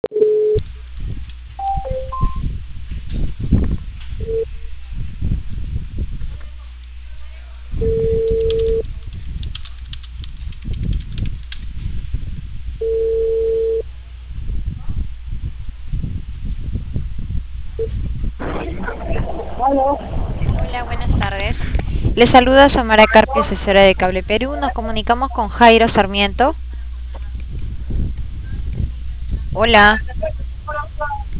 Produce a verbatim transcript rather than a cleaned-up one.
Aló. Hola, buenas tardes. Le saluda Samara Carpio, asesora de Cable Perú. Nos comunicamos con Jairo Sarmiento. Hola.